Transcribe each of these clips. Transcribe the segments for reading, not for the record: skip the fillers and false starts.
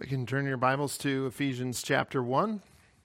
You can turn your Bibles to Ephesians chapter 1.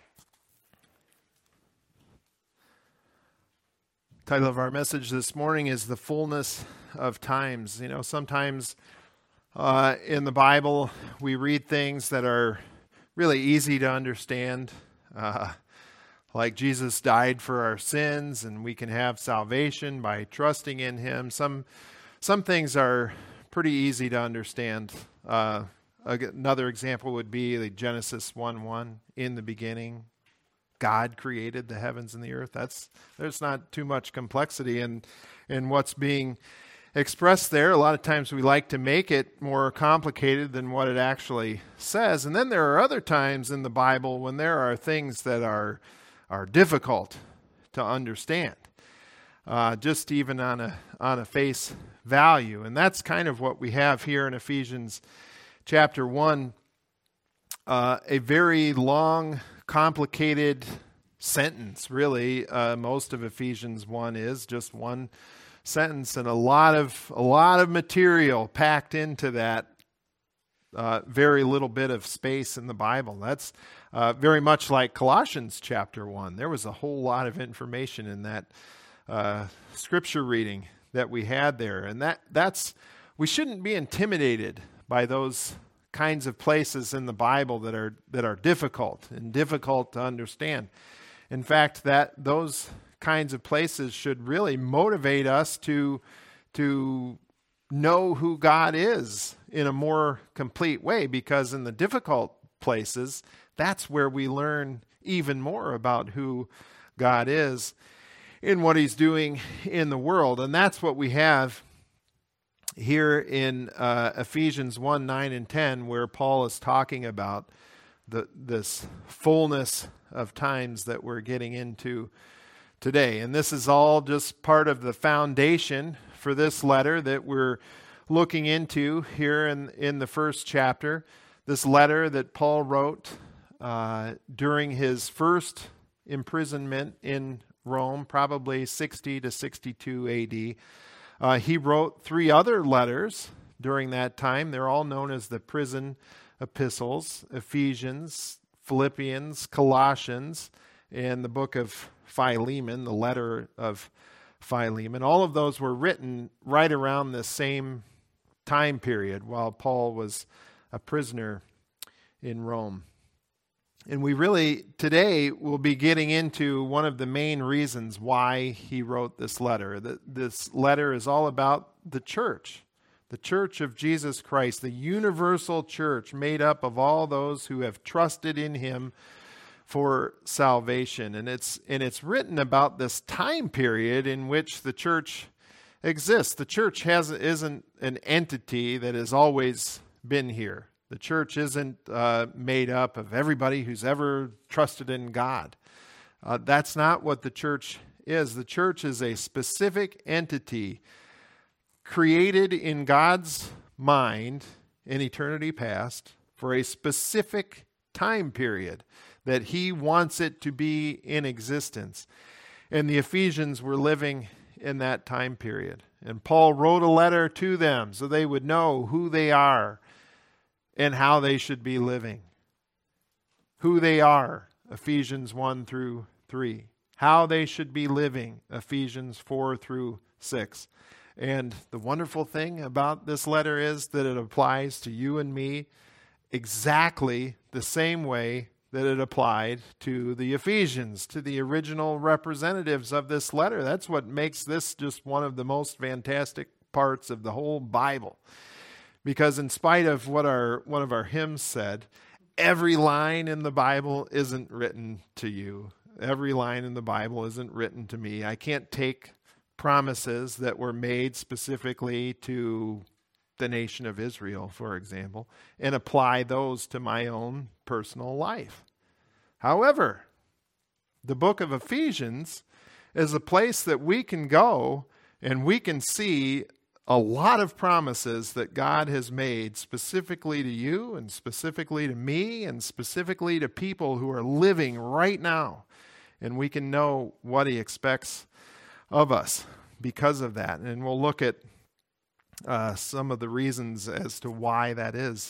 Title of our message this morning is The Fullness of Times. You know, sometimes in the Bible we read things that are really easy to understand, like Jesus died for our sins and we can have salvation by trusting in Him. Some things are pretty easy to understand. Another example would be the Genesis 1:1. In the beginning, God created the heavens and the earth. There's not too much complexity in what's being expressed there. A lot of times we like to make it more complicated than what it actually says. And then there are other times in the Bible when there are things that are difficult to understand, just even on a face value. And that's kind of what we have here in Ephesians chapter 1, a very long, complicated sentence, really. Most of Ephesians 1 is just one sentence, and a lot of material packed into that very little bit of space in the Bible. That's very much like Colossians chapter 1. There was a whole lot of information in that scripture reading that we had there, and we shouldn't be intimidated by those kinds of places in the Bible that are difficult to understand. In fact, those kinds of places should really motivate us to know who God is in a more complete way, because in the difficult places, that's where we learn even more about who God is in what He's doing in the world. And that's what we have here in Ephesians 1, 9, and 10, where Paul is talking about this fullness of times that we're getting into today. And this is all just part of the foundation for this letter that we're looking into here in the first chapter. This letter that Paul wrote during his first imprisonment in Rome, probably 60 to 62 A.D., he wrote 3 other letters during that time. They're all known as the prison epistles: Ephesians, Philippians, Colossians, and the book of Philemon, the letter of Philemon. All of those were written right around the same time period while Paul was a prisoner in Rome. And we really, today, will be getting into one of the main reasons why he wrote this letter. This letter is all about the church of Jesus Christ, the universal church made up of all those who have trusted in Him for salvation. And it's written about this time period in which the church exists. The church isn't an entity that has always been here. The church isn't made up of everybody who's ever trusted in God. That's not what the church is. The church is a specific entity created in God's mind in eternity past for a specific time period that He wants it to be in existence. And the Ephesians were living in that time period. And Paul wrote a letter to them so they would know who they are and how they should be living. Who they are, Ephesians 1 through 3. How they should be living, Ephesians 4 through 6. And the wonderful thing about this letter is that it applies to you and me exactly the same way that it applied to the Ephesians, to the original representatives of this letter. That's what makes this just one of the most fantastic parts of the whole Bible. Because in spite of what one of our hymns said, every line in the Bible isn't written to you. Every line in the Bible isn't written to me. I can't take promises that were made specifically to the nation of Israel, for example, and apply those to my own personal life. However, the book of Ephesians is a place that we can go and we can see a lot of promises that God has made specifically to you and specifically to me and specifically to people who are living right now. And we can know what He expects of us because of that. And we'll look at some of the reasons as to why that is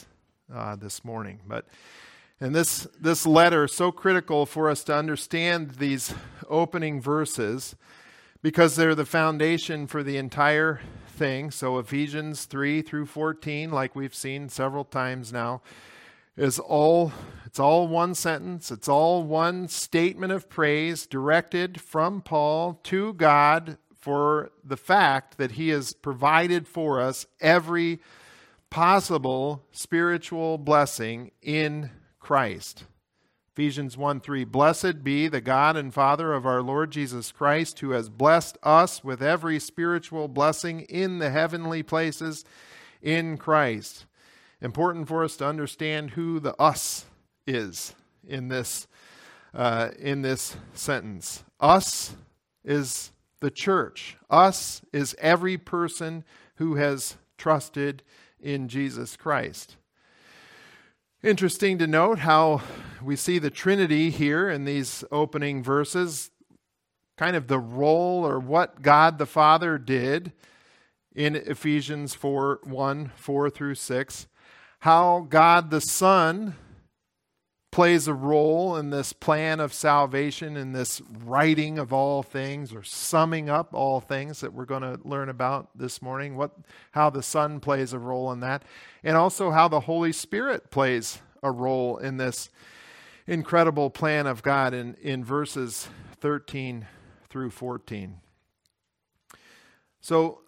this morning. And this letter is so critical for us to understand these opening verses because they're the foundation for the entire thing. So Ephesians 3 through 14, like we've seen several times now, it's all one sentence. It's all one statement of praise directed from Paul to God for the fact that he has provided for us every possible spiritual blessing in Christ. Ephesians 1:3, Blessed be the God and Father of our Lord Jesus Christ, who has blessed us with every spiritual blessing in the heavenly places in Christ. Important for us to understand who the us is in this sentence. Us is the church. Us is every person who has trusted in Jesus Christ. Interesting to note how we see the Trinity here in these opening verses, kind of the role or what God the Father did in Ephesians 4 through 6, how God the Son plays a role in this plan of salvation, in this writing of all things or summing up all things that we're going to learn about this morning, how the Son plays a role in that, and also how the Holy Spirit plays a role in this incredible plan of God in verses 13 through 14. So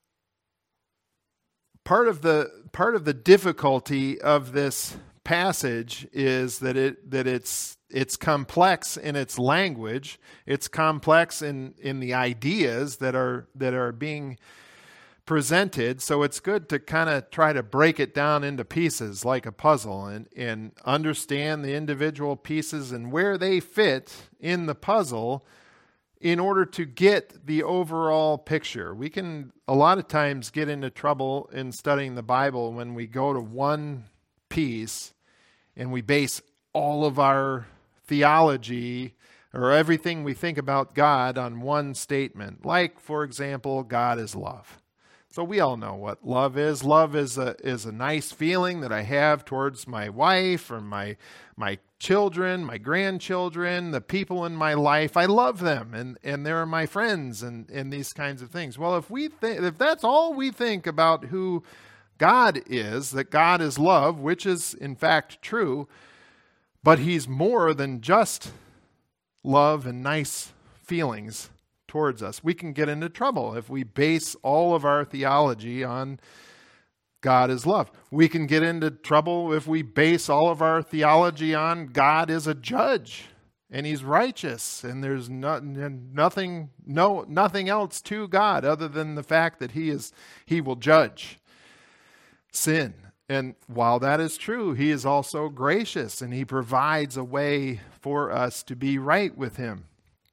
part of the difficulty of this passage is that it's complex in its language. It's complex in the ideas that are being presented. So it's good to kind of try to break it down into pieces like a puzzle and understand the individual pieces and where they fit in the puzzle in order to get the overall picture. We can a lot of times get into trouble in studying the Bible when we go to one piece and we base all of our theology or everything we think about God on one statement. Like, for example, God is love. So we all know what love is. Love is a nice feeling that I have towards my wife or my children, my grandchildren, the people in my life. I love them and they're my friends and these kinds of things. Well, if that's all we think about who God is, that God is love, which is in fact true, but he's more than just love and nice feelings towards us. We can get into trouble if we base all of our theology on God is love. We can get into trouble if we base all of our theology on God is a judge and he's righteous and there's nothing else to God other than the fact that he will judge sin. And while that is true, he is also gracious and he provides a way for us to be right with him.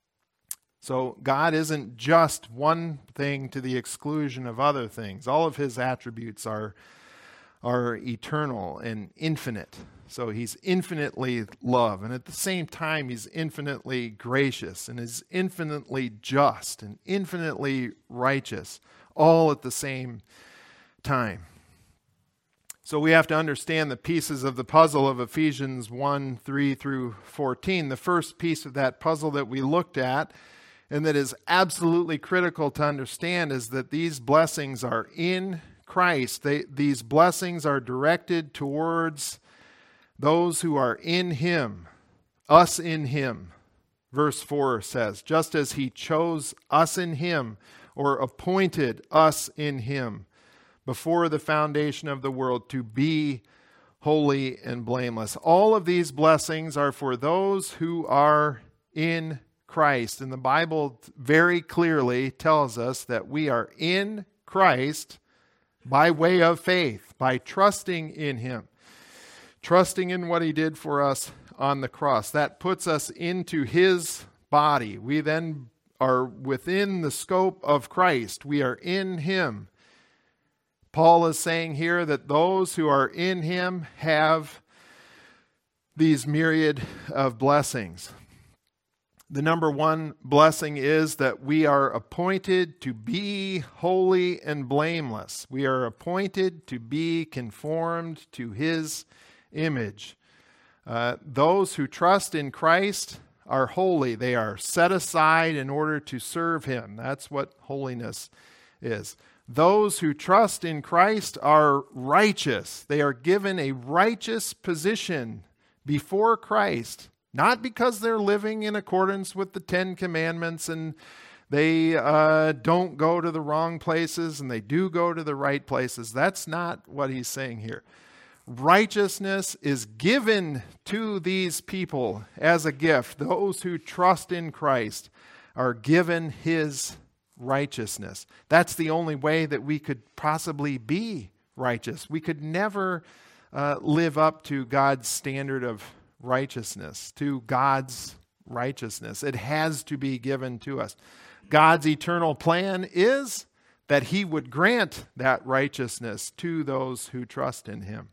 So God isn't just one thing to the exclusion of other things. All of his attributes are eternal and infinite. So he's infinitely love, and at the same time he's infinitely gracious and is infinitely just and infinitely righteous, all at the same time. So we have to understand the pieces of the puzzle of Ephesians 1:3 through 14. The first piece of that puzzle that we looked at and that is absolutely critical to understand is that these blessings are in Christ. These blessings are directed towards those who are in him, us in him. Verse 4 says, just as he chose us in him or appointed us in him before the foundation of the world to be holy and blameless. All of these blessings are for those who are in Christ. And the Bible very clearly tells us that we are in Christ by way of faith, by trusting in him, trusting in what he did for us on the cross. That puts us into his body. We then are within the scope of Christ. We are in him. Paul is saying here that those who are in him have these myriad of blessings. The number one blessing is that we are appointed to be holy and blameless. We are appointed to be conformed to His image. Those who trust in Christ are holy. They are set aside in order to serve Him. That's what holiness is. Those who trust in Christ are righteous. They are given a righteous position before Christ, not because they're living in accordance with the Ten Commandments and they don't go to the wrong places and they do go to the right places. That's not what he's saying here. Righteousness is given to these people as a gift. Those who trust in Christ are given His righteousness. That's the only way that we could possibly be righteous. We could never live up to God's standard of righteousness, to God's righteousness. It has to be given to us. God's eternal plan is that He would grant that righteousness to those who trust in Him.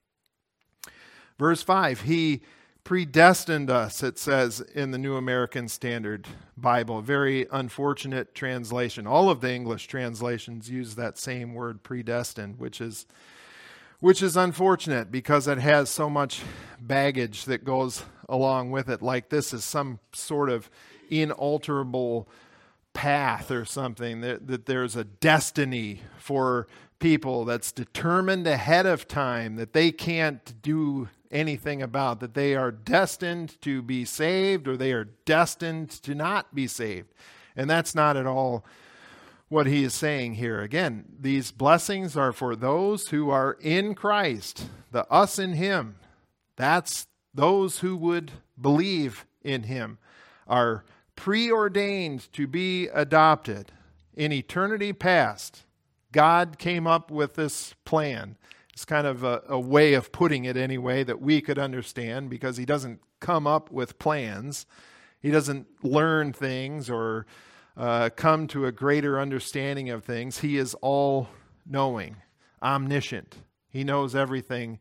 Verse 5, He predestined us, it says in the New American Standard Bible. Very unfortunate translation. All of the English translations use that same word, predestined, which is unfortunate because it has so much baggage that goes along with it, like this is some sort of inalterable path or something, that there's a destiny for people that's determined ahead of time that they can't do anything about, that they are destined to be saved or they are destined to not be saved. And that's not at all what he is saying here. Again, these blessings are for those who are in Christ, the us in Him. That's those who would believe in Him, are preordained to be adopted. In eternity past, God came up with this plan. It's kind of a way of putting it anyway that we could understand, because He doesn't come up with plans. He doesn't learn things or come to a greater understanding of things. He is all-knowing, omniscient. He knows everything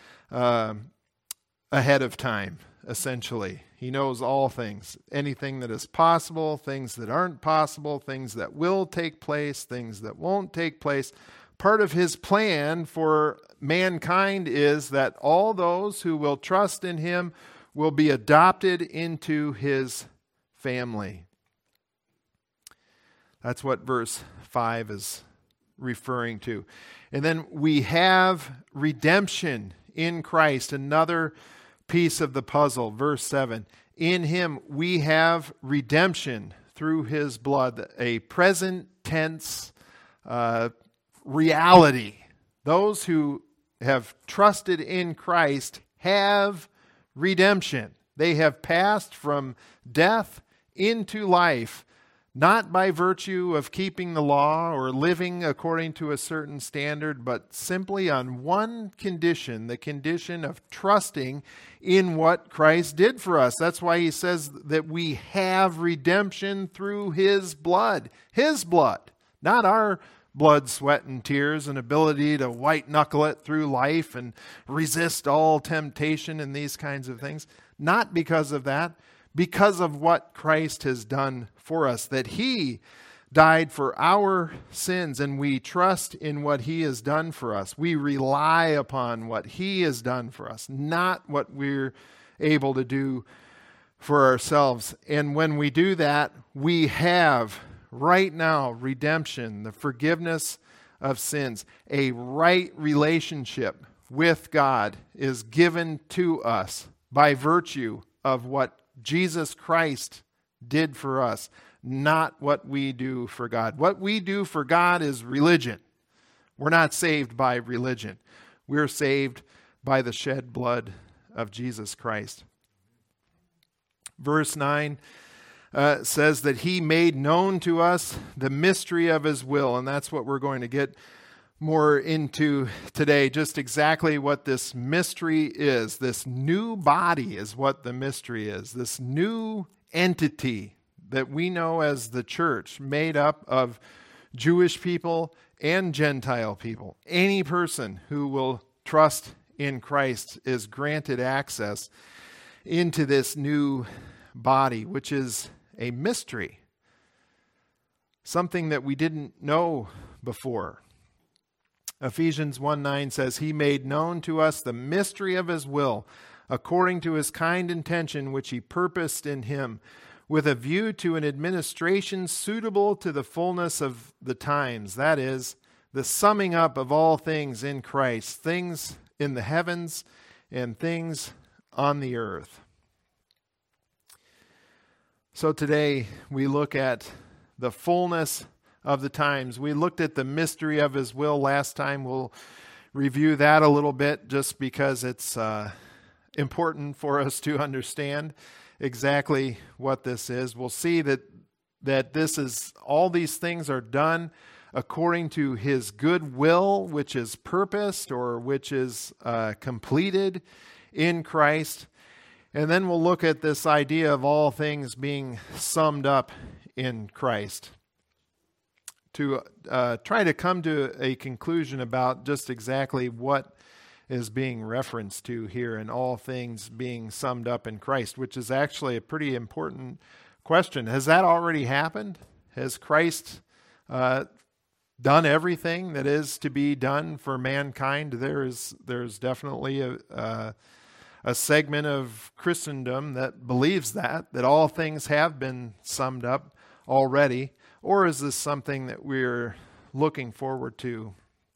ahead of time, essentially. He knows all things, anything that is possible, things that aren't possible, things that will take place, things that won't take place. Part of His plan for mankind is that all those who will trust in Him will be adopted into His family. That's what verse 5 is referring to. And then we have redemption in Christ, another piece of the puzzle. Verse 7, in Him we have redemption through His blood, a present tense reality. Those who have trusted in Christ have redemption. They have passed from death into life, not by virtue of keeping the law or living according to a certain standard, but simply on one condition, the condition of trusting in what Christ did for us. That's why he says that we have redemption through His blood. His blood, not our blood, sweat, and tears, and ability to white-knuckle it through life and resist all temptation and these kinds of things. Not because of that, because of what Christ has done for us, that He died for our sins, and we trust in what He has done for us. We rely upon what He has done for us, not what we're able to do for ourselves. And when we do that, we have right now redemption, the forgiveness of sins. A right relationship with God is given to us by virtue of what Jesus Christ did for us, not what we do for God. What we do for God is religion. We're not saved by religion. We're saved by the shed blood of Jesus Christ. Verse 9 says that He made known to us the mystery of His will, and that's what we're going to get more into today, just exactly what this mystery is. This new body is what the mystery is. This new entity that we know as the church, made up of Jewish people and Gentile people. Any person who will trust in Christ is granted access into this new body, which is a mystery, something that we didn't know before. Ephesians 1:9 says, He made known to us the mystery of His will, according to His kind intention, which He purposed in Him, with a view to an administration suitable to the fullness of the times. That is, the summing up of all things in Christ, things in the heavens and things on the earth. So today we look at the fullness of the times. We looked at the mystery of His will last time. We'll review that a little bit just because it's important for us to understand exactly what this is. We'll see that this is, all these things are done according to His good will, which is purposed or which is completed in Christ. And then we'll look at this idea of all things being summed up in Christ, to try to come to a conclusion about just exactly what is being referenced to here, and all things being summed up in Christ, which is actually a pretty important question. Has that already happened? Has Christ done everything that is to be done for mankind? There's definitely a segment of Christendom that believes that all things have been summed up already. Or is this something that we're looking forward to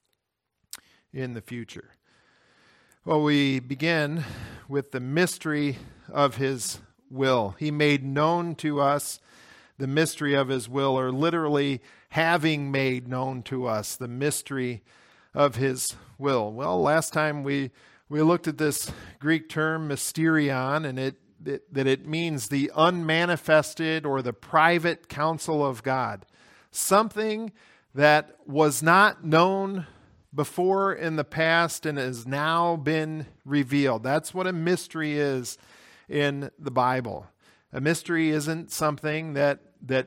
in the future? Well, we begin with the mystery of His will. He made known to us the mystery of His will, or literally having made known to us the mystery of His will. Well, last time we looked at this Greek term mysterion, and it means the unmanifested or the private counsel of God. Something that was not known before in the past and has now been revealed. That's what a mystery is in the Bible. A mystery isn't something that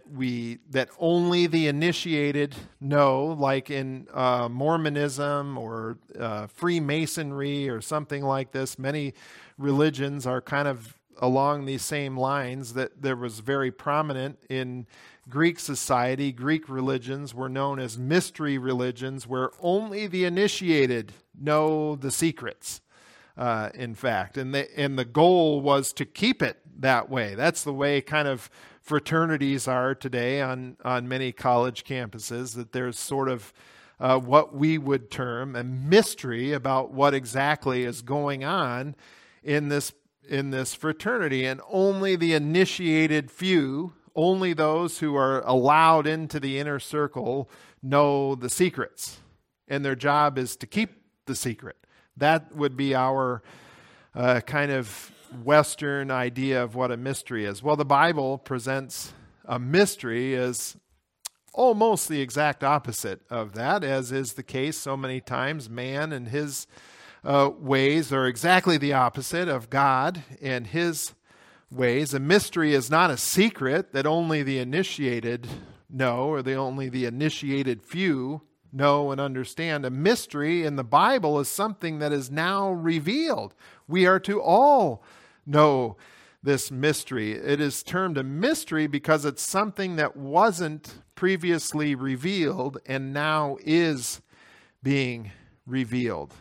only the initiated know, like in Mormonism or Freemasonry or something like this. Many religions are kind of along these same lines. That there was very prominent in Greek society. Greek religions were known as mystery religions, where only the initiated know the secrets, in fact. And the goal was to keep it that way. That's the way kind of fraternities are today on many college campuses, that there's sort of what we would term a mystery about what exactly is going on in this fraternity. And only the initiated few, only those who are allowed into the inner circle, know the secrets. And their job is to keep the secret. That would be our kind of Western idea of what a mystery is. Well, the Bible presents a mystery as almost the exact opposite of that, as is the case so many times. Man and his ways are exactly the opposite of God and His ways. A mystery is not a secret that only the initiated know, or only the initiated few know and understand. A mystery in the Bible is something that is now revealed. We are to all know this mystery. It is termed a mystery because it's something that wasn't previously revealed and now is being revealed.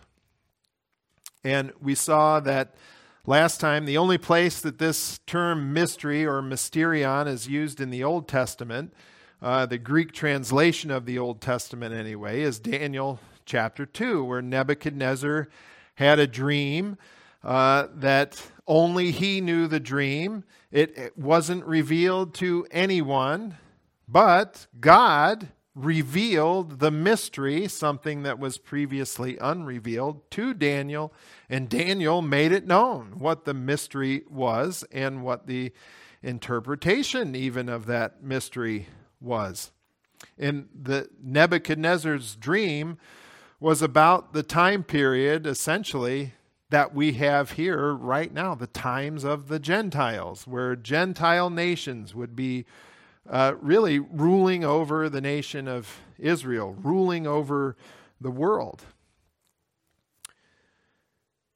And we saw that last time, the only place that this term mystery or mysterion is used in the Old Testament, the Greek translation of the Old Testament anyway, is Daniel chapter 2, where Nebuchadnezzar had a dream that only he knew the dream. It wasn't revealed to anyone, but God revealed the mystery, something that was previously unrevealed, to Daniel, and Daniel made it known what the mystery was and what the interpretation even of that mystery was. And the Nebuchadnezzar's dream was about the time period, essentially, that we have here right now, the times of the Gentiles, where Gentile nations would be really ruling over the nation of Israel, ruling over the world.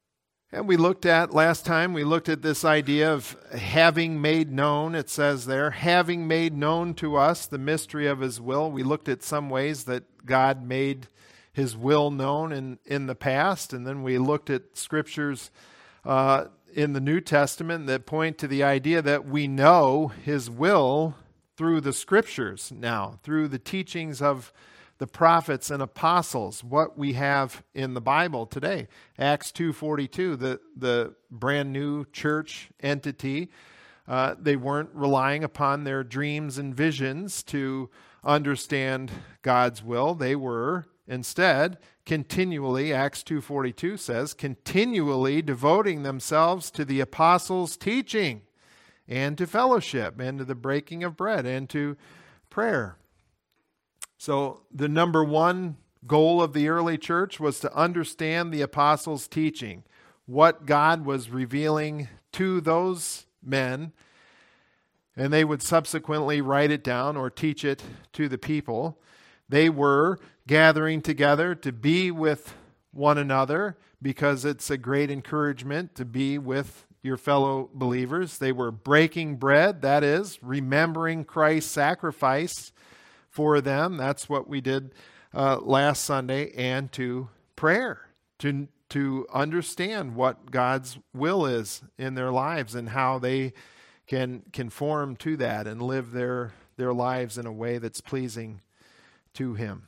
And last time, we looked at this idea of having made known, it says there, having made known to us the mystery of his will. We looked at some ways that God made his will known in the past, and then we looked at scriptures in the New Testament that point to the idea that we know his will through the scriptures now, through the teachings of the prophets and apostles, what we have in the Bible today. Acts 2:42, the brand new church entity, they weren't relying upon their dreams and visions to understand God's will. They were instead continually, Acts 2:42 says, continually devoting themselves to the apostles' teaching and to fellowship and to the breaking of bread and to prayer. So the number one goal of the early church was to understand the apostles' teaching, what God was revealing to those men, and they would subsequently write it down or teach it to the people. They were gathering together to be with one another because it's a great encouragement to be with your fellow believers. They were breaking bread, that is, remembering Christ's sacrifice for them. That's what we did last Sunday. And to prayer, to understand what God's will is in their lives and how they can conform to that and live their lives in a way that's pleasing to him.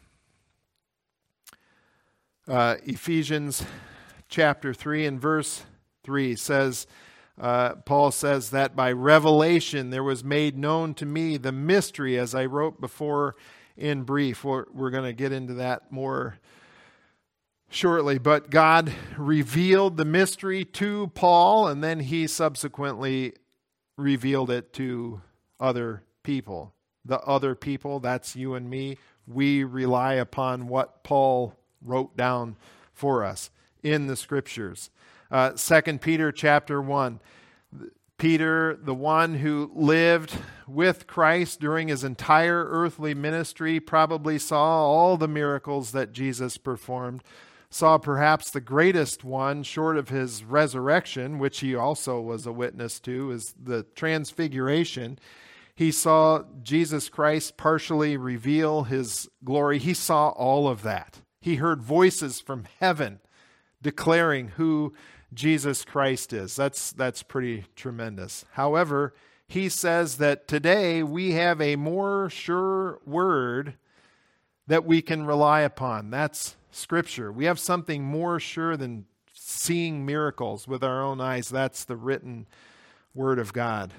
Ephesians chapter 3 and verse 3 says, Paul says that by revelation there was made known to me the mystery, as I wrote before in brief. We're going to get into that more shortly. But God revealed the mystery to Paul, and then he subsequently revealed it to other people. The other people, that's you and me. We rely upon what Paul wrote down for us in the scriptures. 2 Peter chapter 1. Peter, the one who lived with Christ during his entire earthly ministry, probably saw all the miracles that Jesus performed, saw perhaps the greatest one short of his resurrection, which he also was a witness to, is the transfiguration. He saw Jesus Christ partially reveal his glory. He saw all of that. He heard voices from heaven declaring who Jesus Christ is. That's pretty tremendous. However, he says that today we have a more sure word that we can rely upon. That's Scripture. We have something more sure than seeing miracles with our own eyes. That's the written Word of God.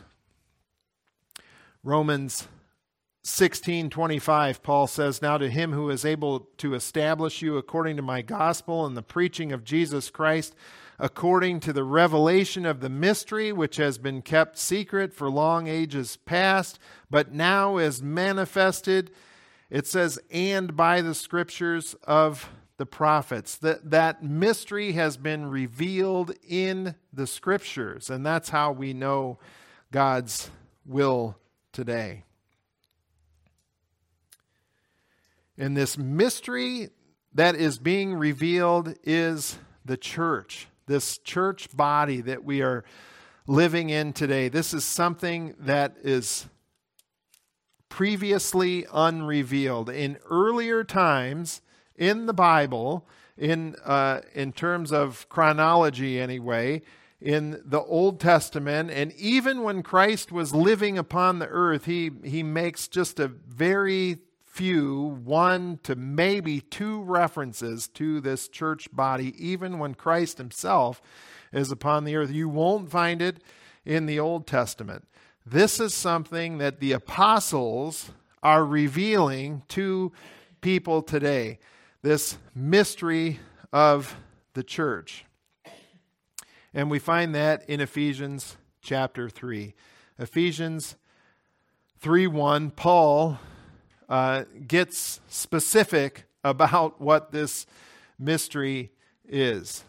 Romans 16:25, Paul says, "Now to him who is able to establish you according to my gospel and the preaching of Jesus Christ, according to the revelation of the mystery which has been kept secret for long ages past, but now is manifested," it says, "and by the scriptures of the prophets." That mystery has been revealed in the scriptures, and that's how we know God's will today. And this mystery that is being revealed is the church, this church body that we are living in today. This is something that is previously unrevealed. In earlier times in the Bible, in terms of chronology anyway, in the Old Testament, and even when Christ was living upon the earth, he makes just a very few, one to maybe two references to this church body, even when Christ himself is upon the earth. You won't find it in the Old Testament. This is something that the apostles are revealing to people today, this mystery of the church. And we find that in Ephesians chapter 3. Ephesians 3:1, Paul gets specific about what this mystery is.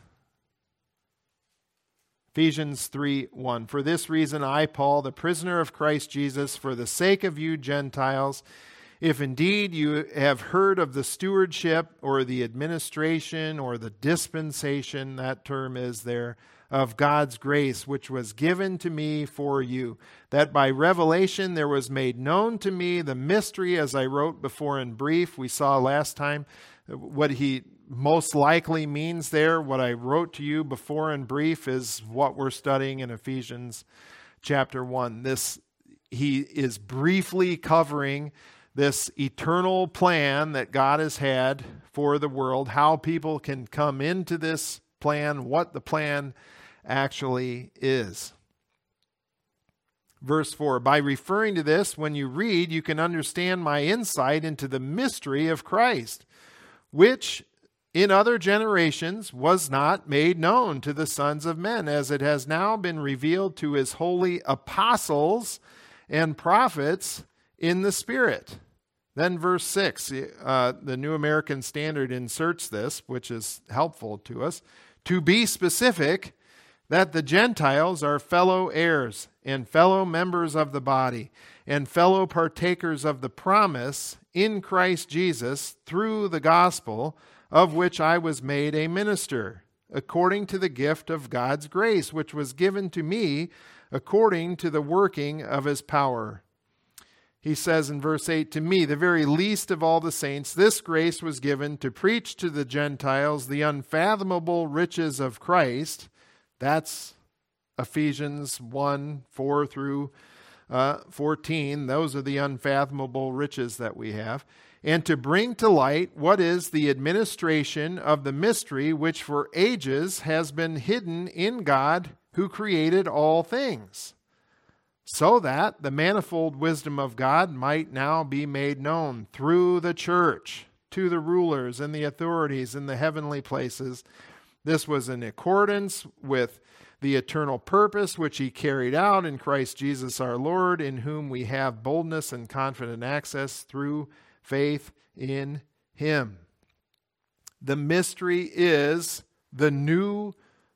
Ephesians 3:1, "For this reason I, Paul, the prisoner of Christ Jesus, for the sake of you Gentiles, if indeed you have heard of the stewardship or the administration or the dispensation," that term is there, of God's grace, which was given to me for you, that by revelation there was made known to me the mystery, as I wrote before in brief. We saw last time what he most likely means there. What I wrote to you before in brief is what we're studying in Ephesians chapter 1. He is briefly covering this eternal plan that God has had for the world, how people can come into this plan, what the plan actually is. Verse 4, by referring to this, when you read, you can understand my insight into the mystery of Christ, which in other generations was not made known to the sons of men, as it has now been revealed to his holy apostles and prophets in the Spirit. Then verse 6, the New American Standard inserts this, which is helpful to us. To be specific, that the Gentiles are fellow heirs and fellow members of the body and fellow partakers of the promise in Christ Jesus through the gospel, of which I was made a minister, according to the gift of God's grace, which was given to me according to the working of his power. He says in verse 8, to me, the very least of all the saints, this grace was given to preach to the Gentiles the unfathomable riches of Christ. That's Ephesians 1, 4 through 14. Those are the unfathomable riches that we have. And to bring to light what is the administration of the mystery which for ages has been hidden in God who created all things, so that the manifold wisdom of God might now be made known through the church to the rulers and the authorities in the heavenly places. This was in accordance with the eternal purpose which he carried out in Christ Jesus our Lord, in whom we have boldness and confident access through faith in him. The mystery is the new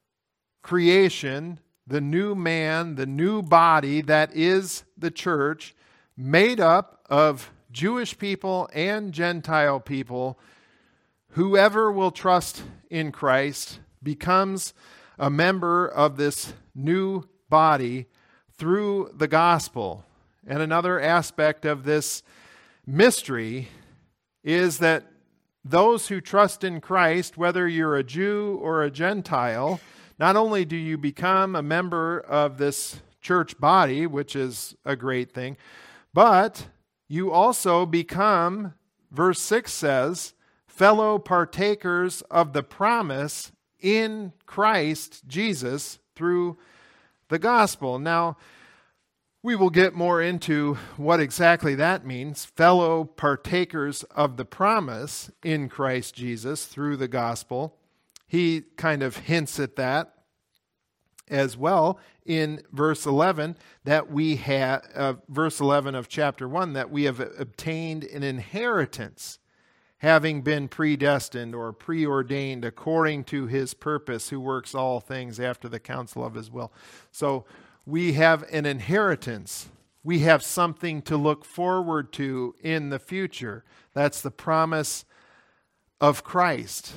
creation, the new man, the new body that is the church, made up of Jewish people and Gentile people. Whoever will trust in Christ becomes a member of this new body through the gospel. And another aspect of this mystery is that those who trust in Christ, whether you're a Jew or a Gentile, not only do you become a member of this church body, which is a great thing, but you also become, verse 6 says, fellow partakers of the promise in Christ Jesus through the gospel. Now, we will get more into what exactly that means, fellow partakers of the promise in Christ Jesus through the gospel. He kind of hints at that as well in verse 11, that we have, verse 11 of chapter 1, that we have obtained an inheritance, having been predestined or preordained according to his purpose, who works all things after the counsel of his will. So we have an inheritance. We have something to look forward to in the future. That's the promise of Christ.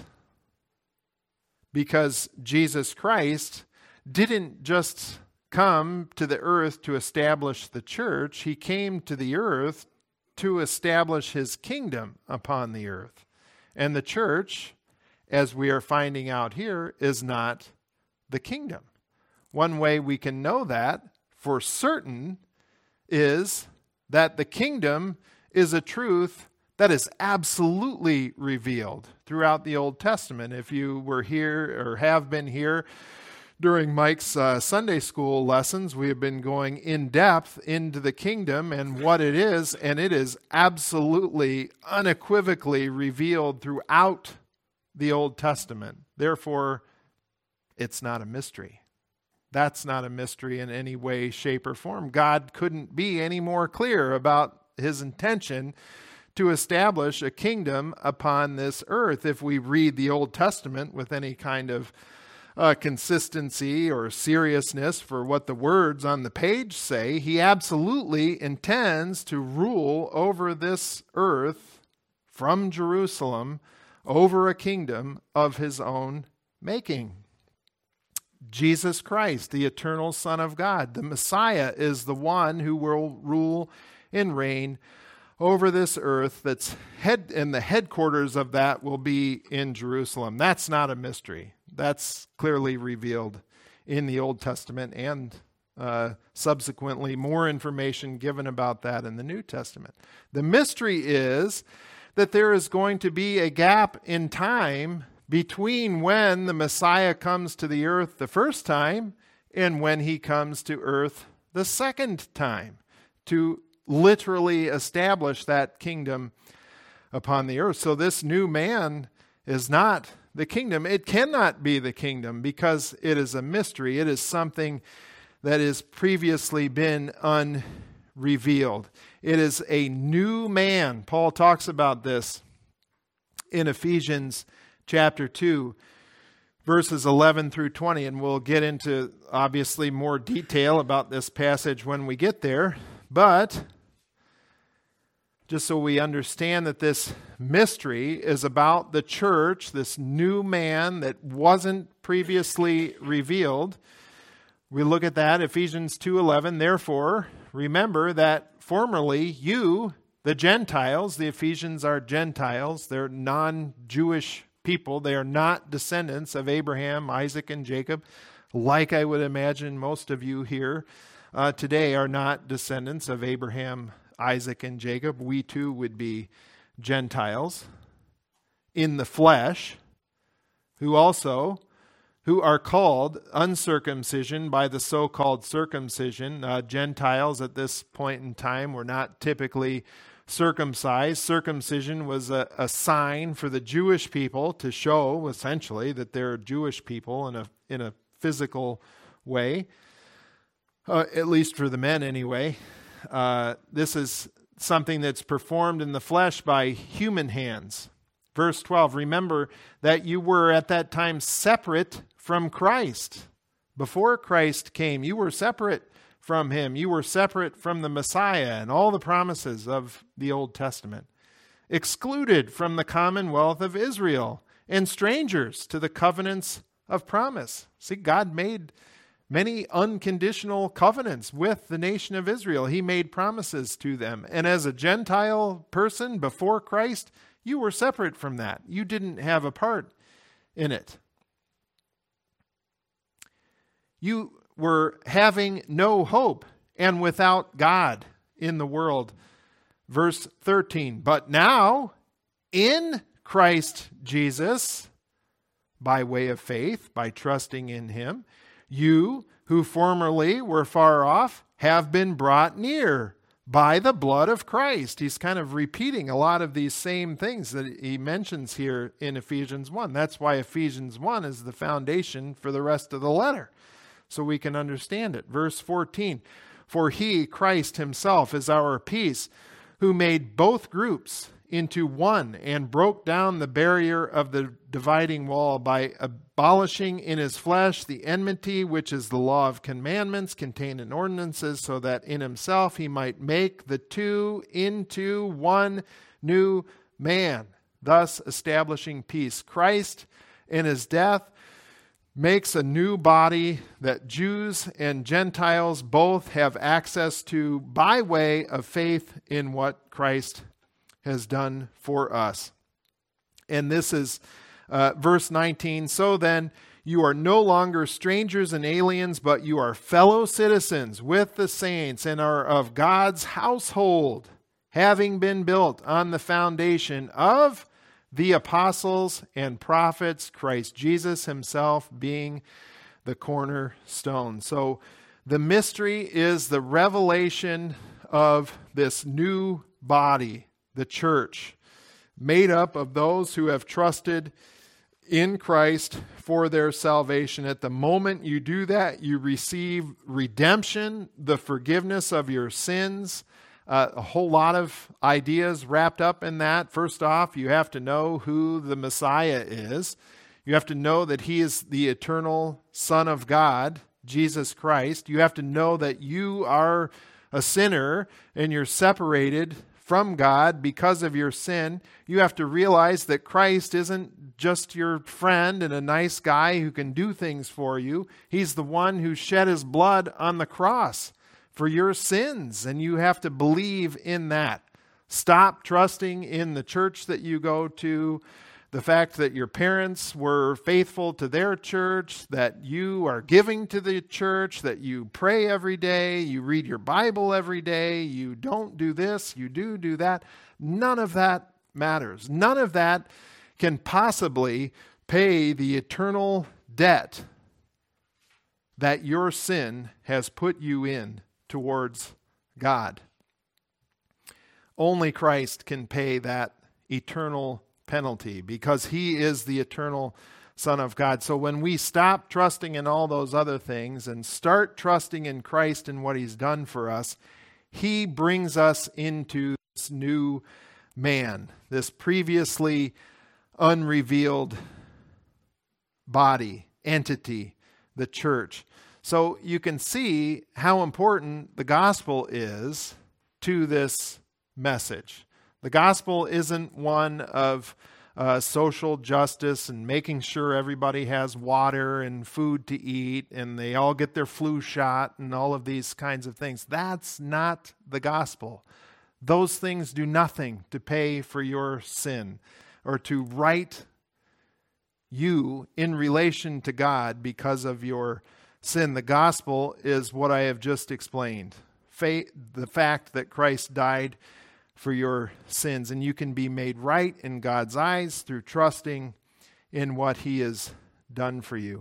Because Jesus Christ didn't just come to the earth to establish the church. He came to the earth to establish his kingdom upon the earth. And the church, as we are finding out here, is not the kingdom. One way we can know that for certain is that the kingdom is a truth that is absolutely revealed throughout the Old Testament. If you were here or have been here during Mike's Sunday school lessons, we have been going in depth into the kingdom and what it is, and it is absolutely, unequivocally revealed throughout the Old Testament. Therefore, it's not a mystery. That's not a mystery in any way, shape, or form. God couldn't be any more clear about his intention to establish a kingdom upon this earth. If we read the Old Testament with any kind of consistency or seriousness for what the words on the page say, he absolutely intends to rule over this earth from Jerusalem over a kingdom of his own making. Jesus Christ, the eternal Son of God. The Messiah is the one who will rule and reign over this earth, and the headquarters of that will be in Jerusalem. That's not a mystery. That's clearly revealed in the Old Testament, and subsequently more information given about that in the New Testament. The mystery is that there is going to be a gap in time between when the Messiah comes to the earth the first time and when he comes to earth the second time to literally establish that kingdom upon the earth. So this new man is not the kingdom. It cannot be the kingdom because it is a mystery. It is something that has previously been unrevealed. It is a new man. Paul talks about this in Ephesians chapter 2, verses 11 through 20, and we'll get into obviously more detail about this passage when we get there. But just so we understand that this mystery is about the church, this new man that wasn't previously revealed, we look at that, Ephesians 2:11. Therefore, remember that formerly you, the Gentiles, the Ephesians are Gentiles, they're non-Jewish people, they are not descendants of Abraham, Isaac, and Jacob, like I would imagine most of you here today are not descendants of Abraham, Isaac, and Jacob. We too would be Gentiles in the flesh, who are called uncircumcision by the so-called circumcision. Gentiles at this point in time were not typically circumcised. Circumcision was a sign for the Jewish people to show, essentially, that they're Jewish people in a physical way, at least for the men anyway. This is something that's performed in the flesh by human hands. Verse 12, remember that you were at that time separate from Christ. Before Christ came, you were separate from him. You were separate from the Messiah and all the promises of the Old Testament. Excluded from the commonwealth of Israel and strangers to the covenants of promise. See, God made many unconditional covenants with the nation of Israel. He made promises to them. And as a Gentile person before Christ, you were separate from that. You didn't have a part in it. You were having no hope and without God in the world. Verse 13, but now in Christ Jesus, by way of faith, by trusting in him, you who formerly were far off have been brought near by the blood of Christ. He's kind of repeating a lot of these same things that he mentions here in Ephesians 1. That's why Ephesians 1 is the foundation for the rest of the letter, so we can understand it. Verse 14, for he, Christ himself, is our peace, who made both groups into one and broke down the barrier of the dividing wall by abolishing in his flesh the enmity, which is the law of commandments contained in ordinances, so that in himself he might make the two into one new man, thus establishing peace. Christ, in his death, makes a new body that Jews and Gentiles both have access to by way of faith in what Christ has done for us. And this is verse 19. So then, you are no longer strangers and aliens, but you are fellow citizens with the saints and are of God's household, having been built on the foundation of the apostles and prophets, Christ Jesus himself being the cornerstone. So the mystery is the revelation of this new body, the church, made up of those who have trusted in Christ for their salvation. At the moment you do that, you receive redemption, the forgiveness of your sins. A whole lot of ideas wrapped up in that. First off, you have to know who the Messiah is. You have to know that he is the eternal Son of God, Jesus Christ. You have to know that you are a sinner and you're separated from God because of your sin, you have to realize that Christ isn't just your friend and a nice guy who can do things for you. He's the one who shed his blood on the cross for your sins, and you have to believe in that. Stop trusting in the church that you go to, the fact that your parents were faithful to their church, that you are giving to the church, that you pray every day, you read your Bible every day, you don't do this, you do that. None of that matters. None of that can possibly pay the eternal debt that your sin has put you in towards God. Only Christ can pay that eternal penalty because he is the eternal Son of God. So when we stop trusting in all those other things and start trusting in Christ and what he's done for us, he brings us into this new man, this previously unrevealed body, entity, the church. So you can see how important the gospel is to this message. The gospel isn't one of social justice and making sure everybody has water and food to eat and they all get their flu shot and all of these kinds of things. That's not the gospel. Those things do nothing to pay for your sin or to right you in relation to God because of your sin. The gospel is what I have just explained. The fact that Christ died for your sins, and you can be made right in God's eyes through trusting in what he has done for you.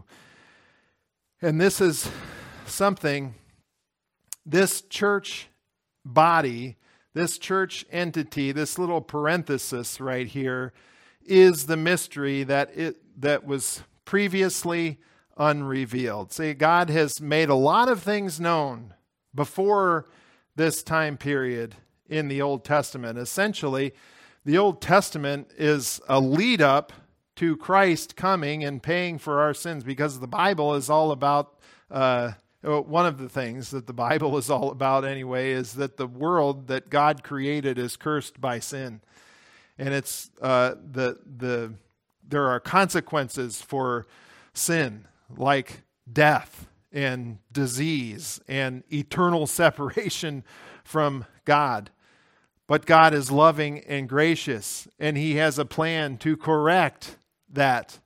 And this is something, this church body, this church entity, this little parenthesis right here is the mystery that was previously unrevealed. See, God has made a lot of things known before this time period in the Old Testament. Essentially, the Old Testament is a lead up to Christ coming and paying for our sins, because the Bible is all about, one of the things that the Bible is all about anyway, is that the world that God created is cursed by sin. And it's there are consequences for sin, like death and disease and eternal separation from God. But God is loving and gracious, and he has a plan to correct that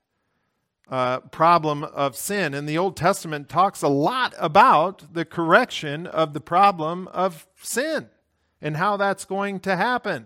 problem of sin. And the Old Testament talks a lot about the correction of the problem of sin and how that's going to happen.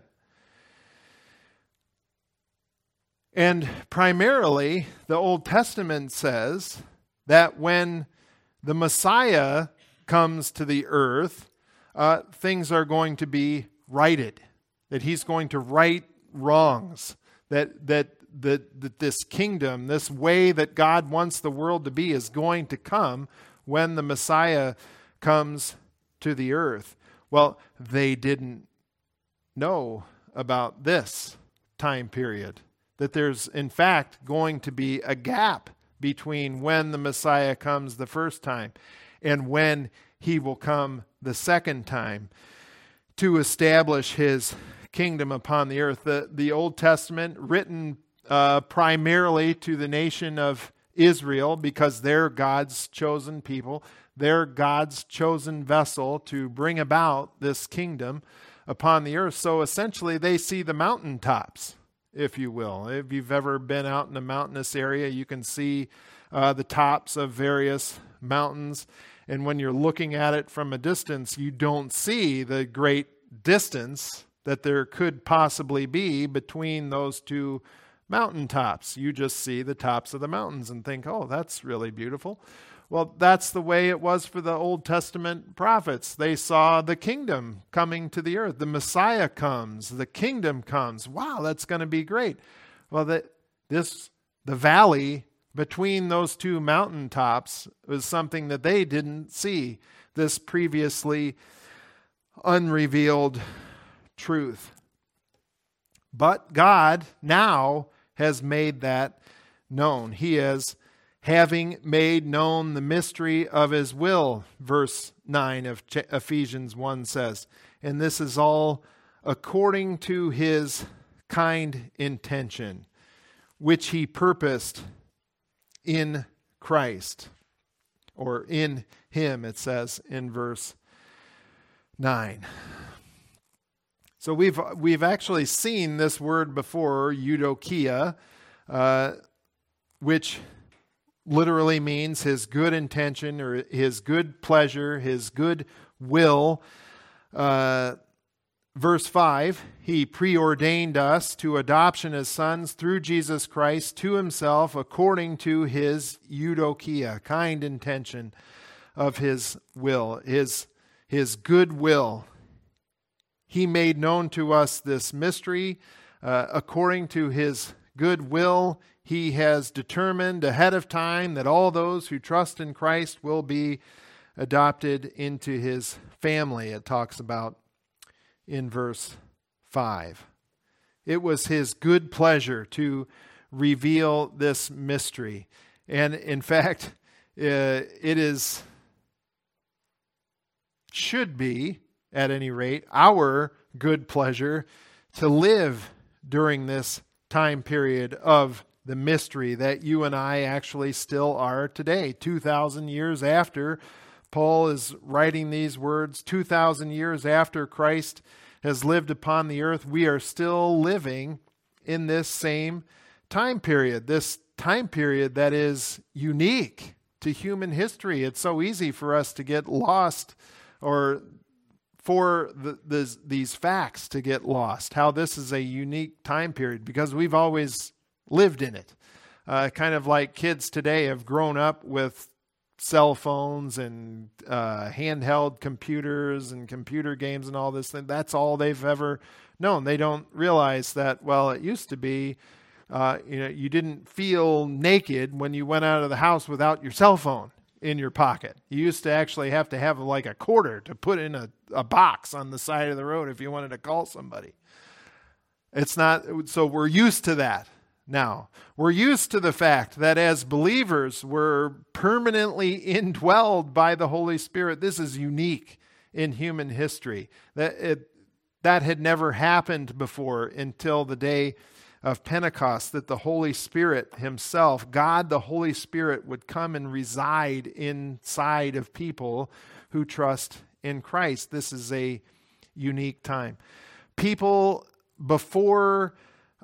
And primarily, the Old Testament says that when the Messiah comes to the earth, things are going to be righted, that he's going to right wrongs, that this kingdom, this way that God wants the world to be, is going to come when the Messiah comes to the earth. Well, they didn't know about this time period, that there's in fact going to be a gap between when the Messiah comes the first time and when he will come the second time to establish his kingdom upon the earth. The Old Testament, written primarily to the nation of Israel, because they're God's chosen people, they're God's chosen vessel to bring about this kingdom upon the earth. So essentially they see the mountaintops, if you will. If you've ever been out in a mountainous area, you can see the tops of various mountains. And when you're looking at it from a distance, you don't see the great distance that there could possibly be between those two mountaintops. You just see the tops of the mountains and think, oh, that's really beautiful. Well, that's the way it was for the Old Testament prophets. They saw the kingdom coming to the earth. The Messiah comes. The kingdom comes. Wow, that's going to be great. Well, the valley between those two mountaintops was something that they didn't see, this previously unrevealed truth. But God now has made that known. He is having made known the mystery of his will, verse 9 of Ephesians 1 says. And this is all according to his kind intention, which he purposed in Christ, or in him, it says in verse 9. So we've actually seen this word before, eudokia, which literally means his good intention or his good pleasure, his good will. Verse 5, he preordained us to adoption as sons through Jesus Christ to himself according to his eudokia, kind intention of his will, his good will. He made known to us this mystery. According to his good will, he has determined ahead of time that all those who trust in Christ will be adopted into his family, it talks about in verse 5. It was his good pleasure to reveal this mystery. And in fact, should be, at any rate, our good pleasure to live during this time period of the mystery that you and I actually still are today. 2,000 years after Paul is writing these words, 2,000 years after Christ has lived upon the earth, we are still living in this same time period, this time period that is unique to human history. It's so easy for us to get lost, or for these facts to get lost, how this is a unique time period, because we've always lived in it. Kind of like kids today have grown up with cell phones and handheld computers and computer games and all this thing. That's all they've ever known. They don't realize that, well, it used to be, you didn't feel naked when you went out of the house without your cell phone in your pocket. You used to actually have to have like a quarter to put in a box on the side of the road if you wanted to call somebody. It's not, so we're used to that. Now, we're used to the fact that as believers, we're permanently indwelled by the Holy Spirit. This is unique in human history. That had never happened before until the day of Pentecost, that the Holy Spirit himself, God the Holy Spirit, would come and reside inside of people who trust in Christ. This is a unique time. People before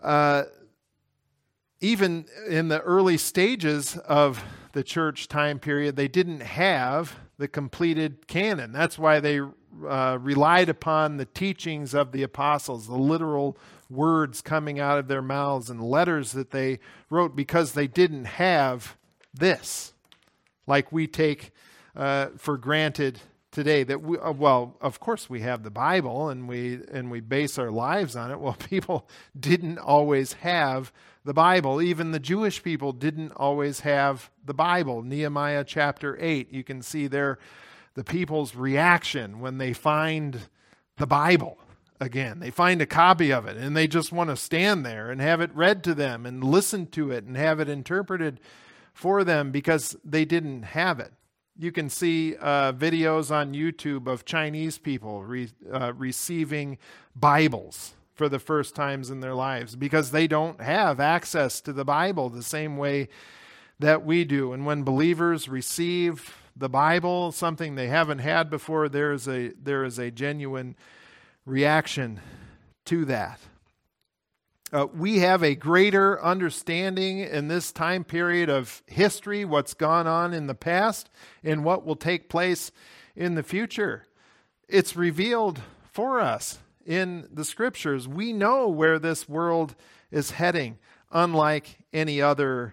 even in the early stages of the church time period, they didn't have the completed canon. That's why they relied upon the teachings of the apostles, the literal words coming out of their mouths and letters that they wrote, because they didn't have this, like we take for granted today. That well, of course we have the Bible and we base our lives on it. Well, people didn't always have the Bible. Even the Jewish people didn't always have the Bible. Nehemiah chapter 8, you can see there the people's reaction when they find the Bible again. They find a copy of it and they just want to stand there and have it read to them and listen to it and have it interpreted for them, because they didn't have it. You can see videos on YouTube of Chinese people receiving Bibles for the first times in their lives, because they don't have access to the Bible the same way that we do. And when believers receive the Bible, something they haven't had before, there is a genuine reaction to that. We have a greater understanding in this time period of history, what's gone on in the past and what will take place in the future. It's revealed for us in the scriptures. We know where this world is heading, unlike any other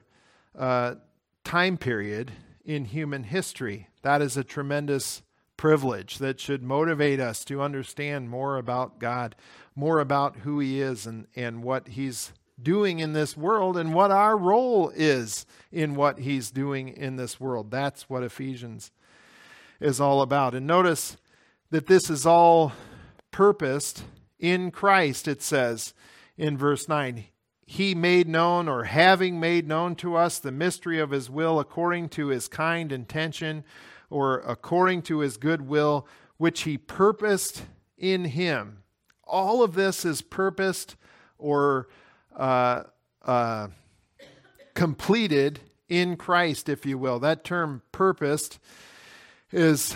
time period in human history. That is a tremendous privilege that should motivate us to understand more about God, more about who he is and what he's doing in this world and what our role is in what he's doing in this world. That's what Ephesians is all about. And notice that this is all purposed in Christ, it says in verse 9. He made known, or having made known to us, the mystery of his will according to his kind intention, or according to his good will, which he purposed in him All of this is purposed or completed in Christ, if you will. That term purposed is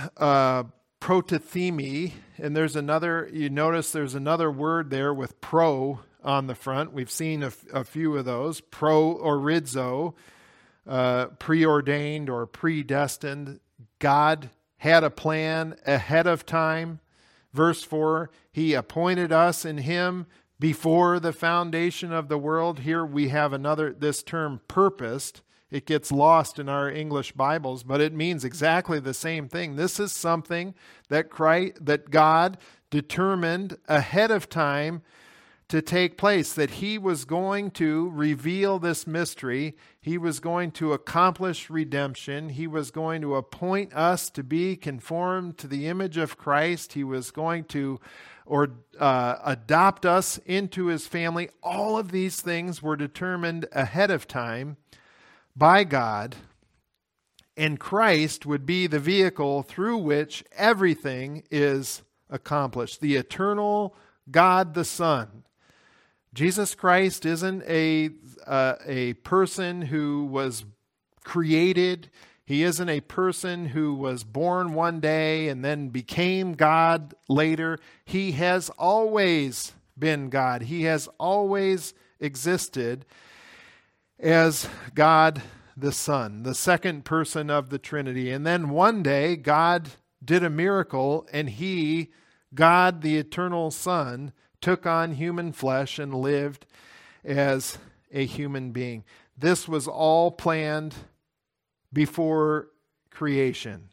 protothemi, and you notice there's another word there with pro on the front. We've seen a few of those. Proorizo, preordained or predestined. God had a plan ahead of time. Verse 4, He appointed us in Him before the foundation of the world. Here we have this term purposed. It gets lost in our English Bibles, but it means exactly the same thing. This is something that God determined ahead of time to take place, that He was going to reveal this mystery. He was going to accomplish redemption. He was going to appoint us to be conformed to the image of Christ. He was going to adopt us into His family. All of these things were determined ahead of time by God, and Christ would be the vehicle through which everything is accomplished. The eternal God the Son. Jesus Christ isn't a person who was created. He isn't a person who was born one day and then became God later. He has always been God. He has always existed as God the Son, the second person of the Trinity. And then one day, God did a miracle, and He, God the eternal Son, took on human flesh and lived as a human being. This was all planned before creation.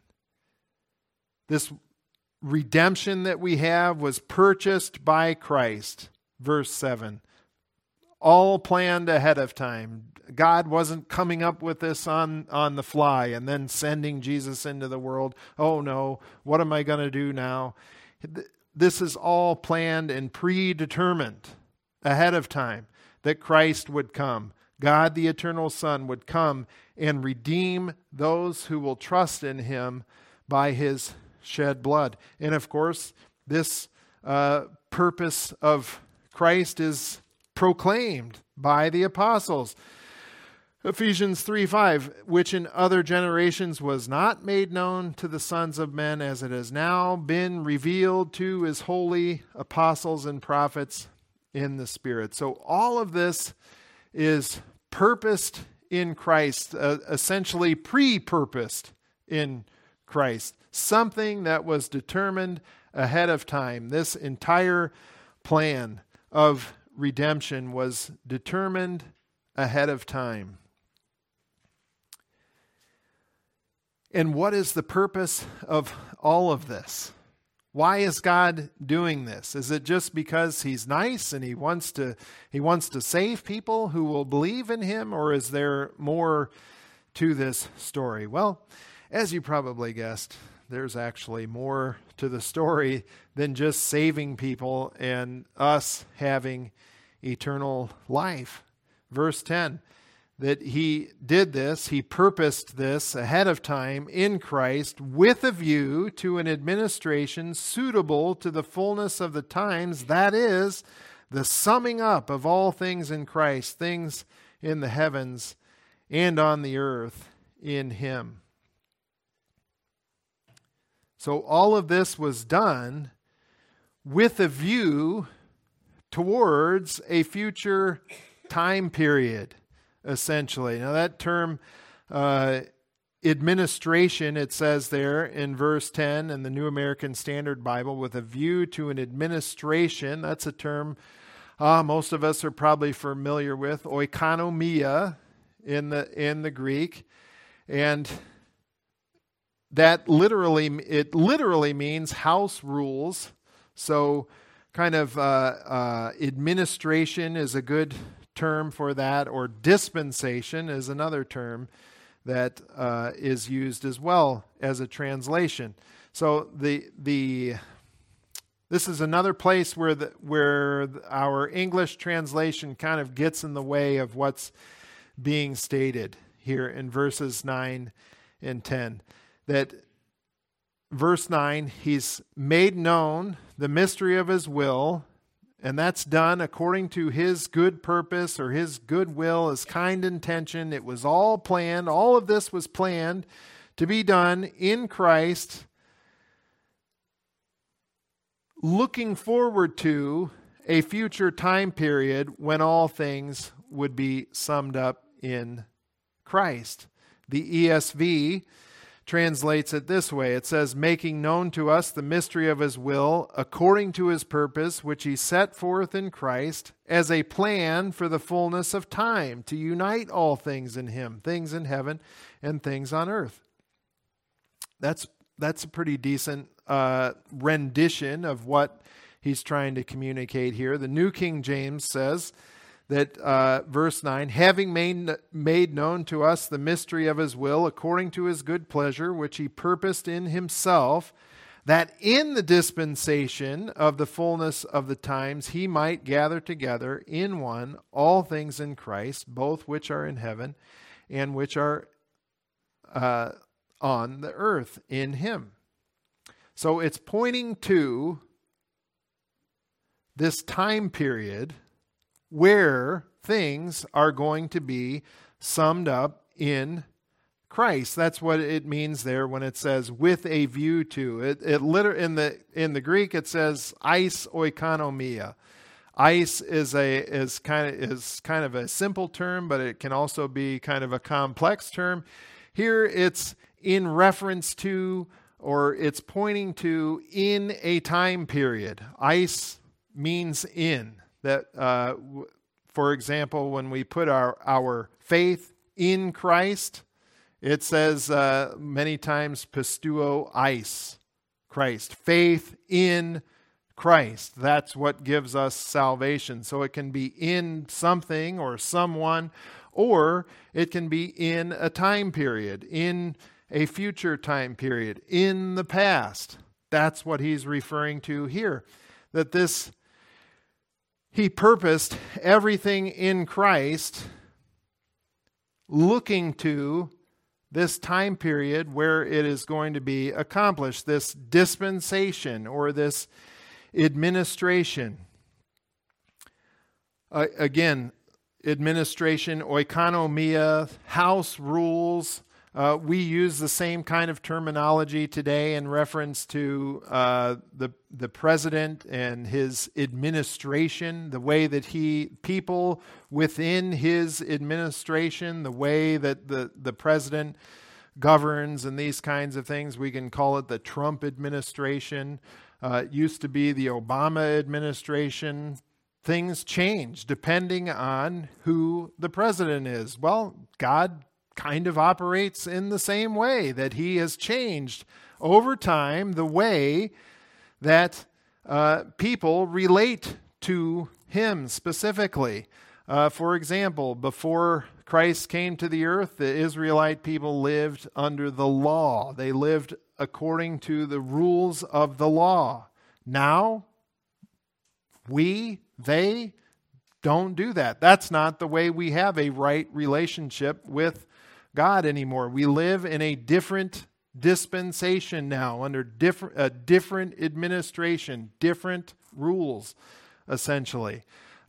This redemption that we have was purchased by Christ. Verse 7. All planned ahead of time. God wasn't coming up with this on the fly and then sending Jesus into the world. Oh no, what am I going to do now? This is all planned and predetermined ahead of time that Christ would come. God, the eternal Son, would come and redeem those who will trust in Him by His shed blood. And of course, this purpose of Christ is proclaimed by the apostles. Ephesians 3:5, which in other generations was not made known to the sons of men, as it has now been revealed to His holy apostles and prophets in the Spirit. So all of this is purposed in Christ, essentially pre-purposed in Christ. Something that was determined ahead of time. This entire plan of redemption was determined ahead of time. And what is the purpose of all of this? Why is God doing this? Is it just because He's nice and He wants to save people who will believe in Him, or is there more to this story? Well, as you probably guessed, there's actually more to the story than just saving people and us having eternal life. Verse 10, that He did this, He purposed this ahead of time in Christ with a view to an administration suitable to the fullness of the times, that is, the summing up of all things in Christ, things in the heavens and on the earth in Him. So all of this was done with a view towards a future time period, essentially. Now that term administration, it says there in verse 10 in the New American Standard Bible, with a view to an administration. That's a term most of us are probably familiar with, oikonomia in the Greek. And that literally means house rules. So kind of administration is a good term for that, or dispensation is another term that is used as well as a translation. So this is another place where our English translation kind of gets in the way of what's being stated here in verses 9 and 10. That verse 9, He's made known the mystery of His will, And that's done according to his good purpose or his good will, his kind intention. It was all planned. All of this was planned to be done in Christ, looking forward to a future time period when all things would be summed up in Christ. The ESV translates it this way. It says, making known to us the mystery of his will, according to his purpose, which he set forth in Christ, as a plan for the fullness of time, to unite all things in him, things in heaven and things on earth. That's a pretty decent rendition of what he's trying to communicate here. The New King James says that, verse 9, having made known to us the mystery of his will, according to his good pleasure, which he purposed in himself, that in the dispensation of the fullness of the times he might gather together in one all things in Christ, both which are in heaven and which are on the earth in him. So it's pointing to this time period where things are going to be summed up in Christ. That's what it means there when it says with a view to. It literally in the Greek it says eis oikonomia. Eis is kind of a simple term, but it can also be kind of a complex term. Here it's in reference to, or it's pointing to, in a time period. Eis means in. That, for example, when we put our faith in Christ, it says many times pisteuo eis, Christ. Faith in Christ. That's what gives us salvation. So it can be in something or someone, or it can be in a time period, in a future time period, in the past. That's what he's referring to here. That this, he purposed everything in Christ, looking to this time period where it is going to be accomplished, this dispensation or this administration. Again, administration, oikonomia, house rules. We use the same kind of terminology today in reference to the president and his administration, the way that people within his administration, the way that the president governs and these kinds of things. We can call it the Trump administration. It used to be the Obama administration. Things change depending on who the president is. Well, God kind of operates in the same way, that he has changed over time the way that people relate to him specifically. For example, before Christ came to the earth, the Israelite people lived under the law. They lived according to the rules of the law. Now, they don't do that. That's not the way we have a right relationship with God anymore. We live in a different dispensation now, under a different administration, different rules, essentially.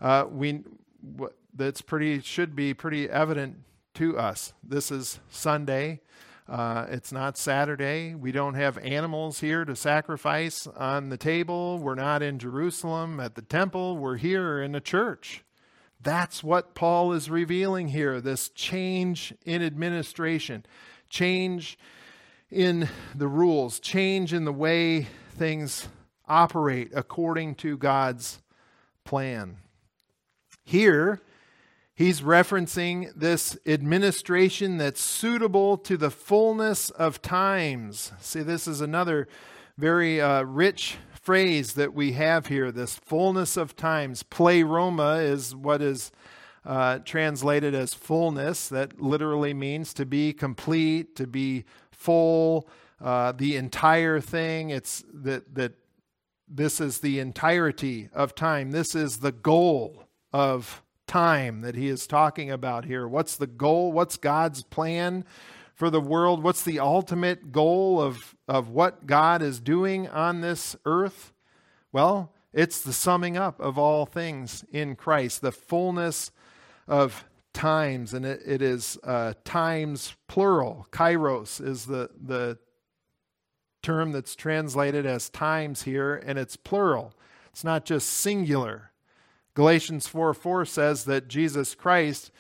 Should be pretty evident to us. This is Sunday. It's not Saturday. We don't have animals here to sacrifice on the table. We're not in Jerusalem at the temple. We're here in a church. That's what Paul is revealing here, this change in administration, change in the rules, change in the way things operate according to God's plan. Here, he's referencing this administration that's suitable to the fullness of times. See, this is another very rich phrase that we have here, this fullness of times. Pleroma is what is translated as fullness. That literally means to be complete, to be full, the entire thing. It's that this is the entirety of time. This is the goal of time that he is talking about here. What's the goal? What's God's plan for the world? What's the ultimate goal of what God is doing on this earth? Well, It's the summing up of all things in Christ, the fullness of times, and it is times plural. Kairos is the term that's translated as times here, and it's plural. It's not just singular. Galatians 4:4 says that Jesus Christ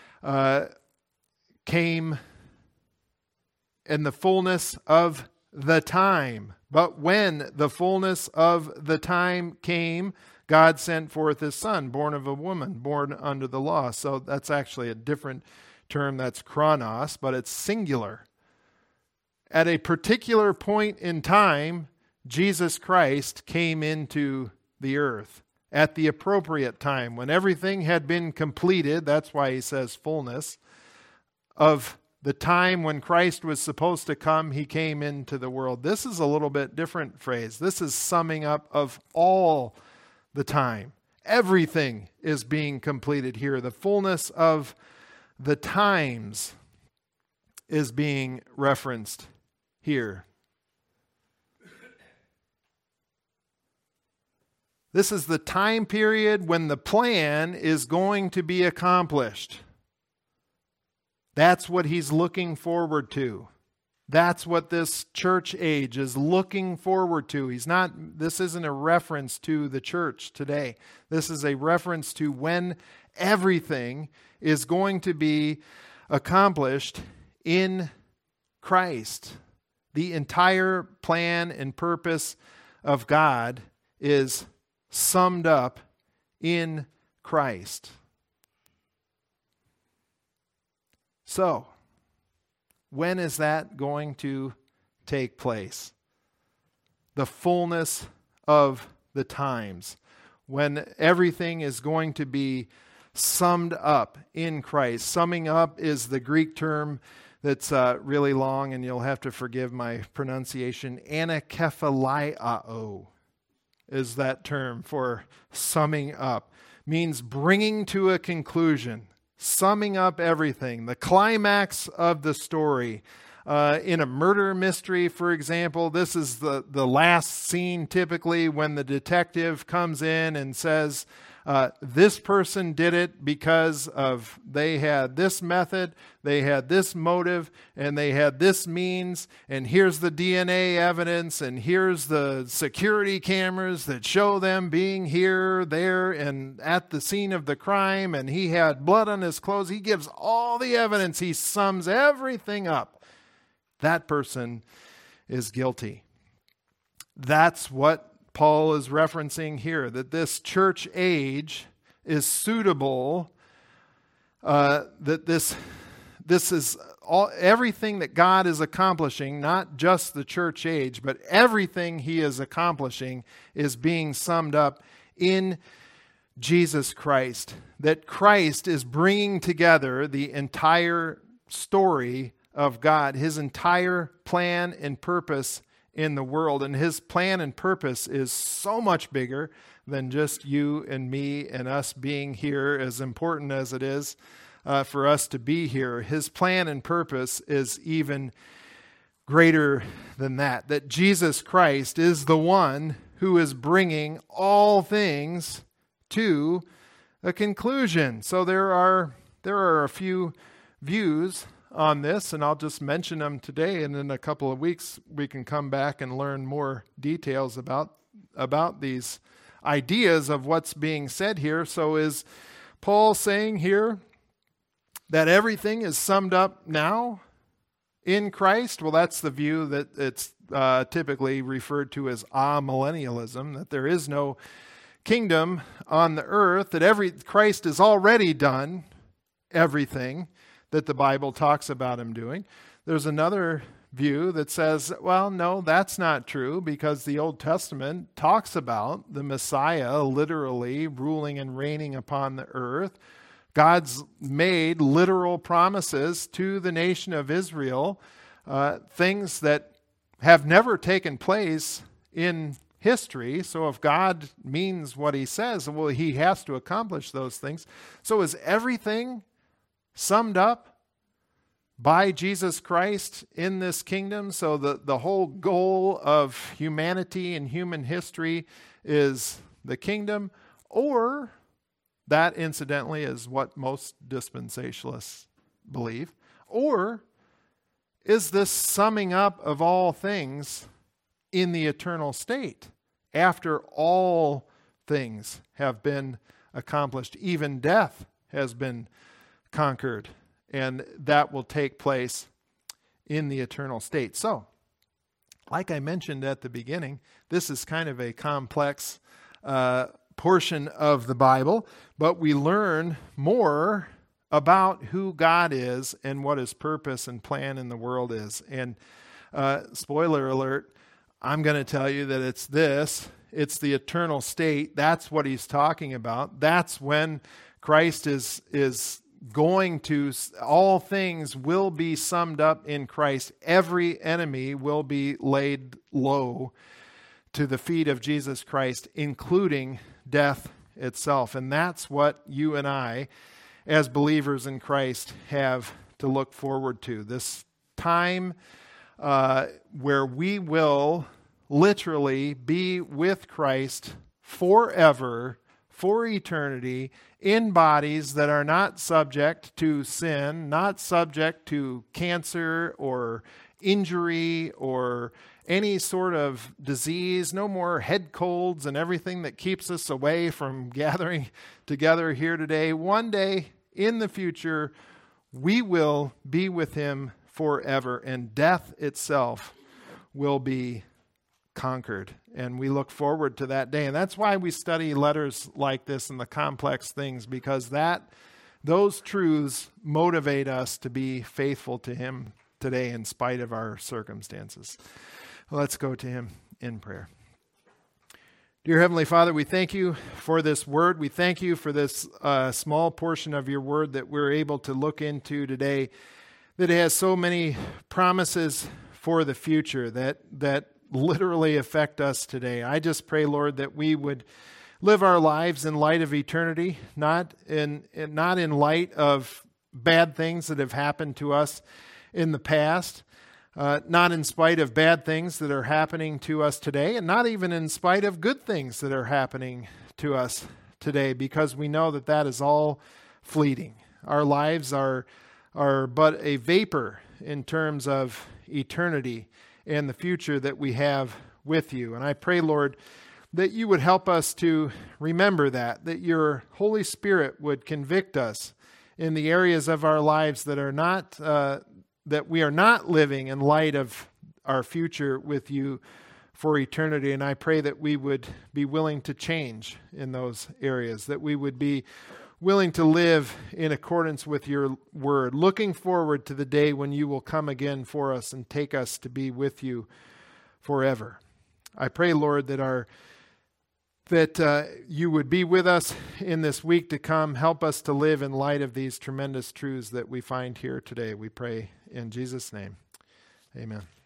came in the fullness of the time. But when the fullness of the time came, God sent forth his Son, born of a woman, born under the law. So that's actually a different term. That's chronos, but it's singular. At a particular point in time, Jesus Christ came into the earth at the appropriate time, when everything had been completed. That's why he says fullness of the time when Christ was supposed to come. He came into the world. This is a little bit different phrase. This is summing up of all the time. Everything is being completed here. The fullness of the times is being referenced here. This is the time period when the plan is going to be accomplished. That's what he's looking forward to. That's what this church age is looking forward to. This isn't a reference to the church today. This is a reference to when everything is going to be accomplished in Christ. The entire plan and purpose of God is summed up in Christ. So, when is that going to take place? The fullness of the times, when everything is going to be summed up in Christ. Summing up is the Greek term that's really long, and you'll have to forgive my pronunciation. Anakephalaio is that term for summing up. Means bringing to a conclusion. Summing up everything, the climax of the story. In a murder mystery, for example, this is the last scene typically when the detective comes in and says, this person did it because of they had this method, they had this motive, and they had this means, and here's the DNA evidence, and here's the security cameras that show them being here, there, and at the scene of the crime, and he had blood on his clothes. He gives all the evidence. He sums everything up. That person is guilty. That's what Paul is referencing here, that this church age is suitable, that this is everything that God is accomplishing, not just the church age, but everything he is accomplishing is being summed up in Jesus Christ. That Christ is bringing together the entire story of God, his entire plan and purpose in the world. And his plan and purpose is so much bigger than just you and me and us being here, as important as it is for us to be here. His plan and purpose is even greater than that. That Jesus Christ is the one who is bringing all things to a conclusion. So there are a few views on this, and I'll just mention them today, and in a couple of weeks we can come back and learn more details about these ideas of what's being said here. So is Paul saying here that everything is summed up now in Christ? Well, that's the view that it's typically referred to as amillennialism, that there is no kingdom on the earth, that Christ has already done everything that the Bible talks about him doing. There's another view that says, well, no, that's not true, because the Old Testament talks about the Messiah literally ruling and reigning upon the earth. God's made literal promises to the nation of Israel, things that have never taken place in history. So if God means what he says, well, he has to accomplish those things. So is everything summed up by Jesus Christ in this kingdom? So the whole goal of humanity and human history is the kingdom, or that incidentally is what most dispensationalists believe, or is this summing up of all things in the eternal state after all things have been accomplished, even death has been conquered, and that will take place in the eternal state. So, like I mentioned at the beginning, this is kind of a complex portion of the Bible, but we learn more about who God is and what his purpose and plan in the world is. And spoiler alert, I'm going to tell you that it's the eternal state. That's what he's talking about. That's when Christ is going to, all things will be summed up in Christ. Every enemy will be laid low to the feet of Jesus Christ, including death itself. And that's what you and I, as believers in Christ, have to look forward to. This time where we will literally be with Christ forever, for eternity, in bodies that are not subject to sin, not subject to cancer or injury or any sort of disease, no more head colds and everything that keeps us away from gathering together here today. One day in the future, we will be with him forever, and death itself will be conquered. And we look forward to that day. And that's why we study letters like this and the complex things, because those truths motivate us to be faithful to him today in spite of our circumstances. Let's go to him in prayer. Dear Heavenly Father, we thank you for this word. We thank you for this small portion of your word that we're able to look into today, that has so many promises for the future that literally affect us today. I just pray, Lord, that we would live our lives in light of eternity, not in light of bad things that have happened to us in the past, not in spite of bad things that are happening to us today, and not even in spite of good things that are happening to us today, because we know that that is all fleeting. Our lives are but a vapor in terms of eternity and the future that we have with you. And I pray, Lord, that you would help us to remember that your Holy Spirit would convict us in the areas of our lives that are not, that we are not living in light of our future with you for eternity. And I pray that we would be willing to change in those areas, that we would be willing to live in accordance with your word, looking forward to the day when you will come again for us and take us to be with you forever. I pray, Lord, that you would be with us in this week to come. Help us to live in light of these tremendous truths that we find here today. We pray in Jesus' name. Amen.